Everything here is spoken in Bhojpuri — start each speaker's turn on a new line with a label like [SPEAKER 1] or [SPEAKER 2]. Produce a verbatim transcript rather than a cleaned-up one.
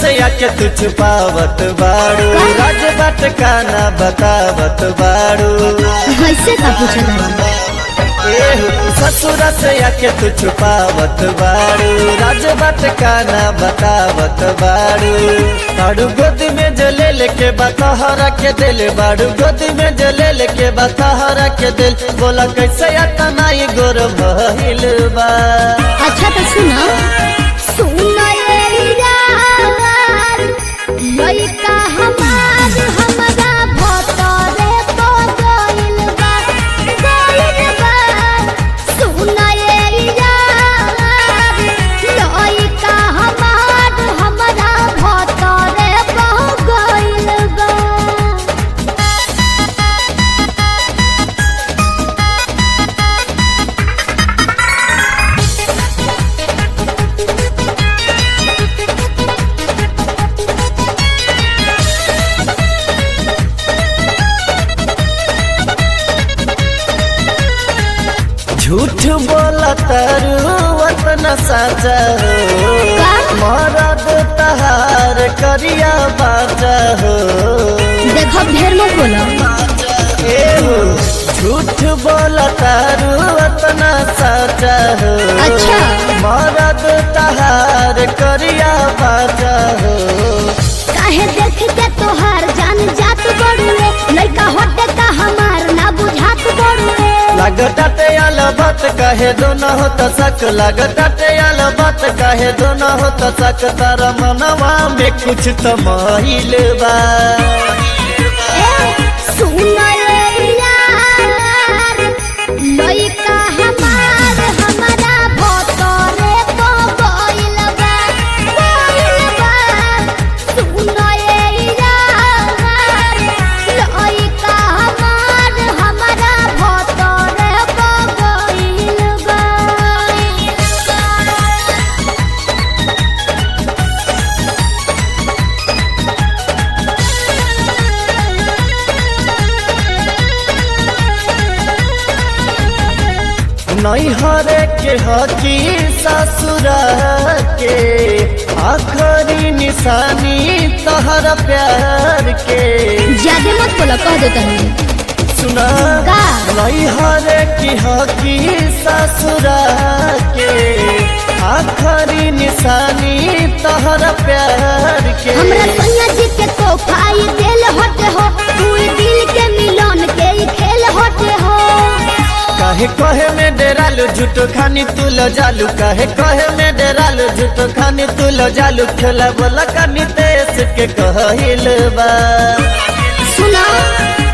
[SPEAKER 1] से आके तू छुपावत बाड़ू, राज बाट का ना बतावत बाड़ू।
[SPEAKER 2] ऐसे का पूछना
[SPEAKER 1] ससुर से आके तू छुपावत बाड़ू, राज बाट का ना बतावत बाड़ू। बाड़ू गोद में जले लेके बतहरा के दिल, बाड़ू गोद में जले लेके बतहरा के दिल। बोला कैसे आता नाई गोर भइल बा।
[SPEAKER 2] अच्छा तो सुना सुना ये यार लइका हमार हमरा भतरे तो गइल बा गइल बा। सुना ये यार लइका हमार हमरा भतरे तो गइल बा।
[SPEAKER 1] झूठ बोला तारू वतना साचा हो, मरद तहार करिया बाजा हो।
[SPEAKER 2] देखो ढेर मत बोलो।
[SPEAKER 1] ए हो झूठ बोला तारू वतना साचा हो,
[SPEAKER 2] अच्छा
[SPEAKER 1] मरद तहार करिया बाजा हो।
[SPEAKER 2] काहे देख के तोहार जान जात बड़ुए, लइका होते का हमार ना बुझात बड़ुए।
[SPEAKER 1] लगताटे अलबत कहे दोनों हो त सक, लगताटे अलबत कहे दोनों हो त सक। तारा मनवा में कुछ तो महिल बा।
[SPEAKER 2] सुना रे यार लइका हमार हमरा भतरे तो गइल बा गइल बा। सुना रे यार लइका हमार हमरा भतरे तो गइल बा।
[SPEAKER 1] नैहरे के हकी ससुरा के आखरी निशानी तहरा प्यार के।
[SPEAKER 2] ज्यादा मत बोलो कह दो तनी
[SPEAKER 1] सुना
[SPEAKER 2] का
[SPEAKER 1] नैहरे की हकी ससुरा के आखरी निशानी तहरा प्यार के।
[SPEAKER 2] हमरा सैया जी के तोहफाई दिल होते हो, तू दिल के मिलन के ही खेल होते हो।
[SPEAKER 1] काहे कहे में डेरालू झूठो खानी तू लो जालू, काहे कहे में डेरालू झूठो खानी तू लो जालू। खेला बोला कानी तेस के कहल बा।
[SPEAKER 2] सुना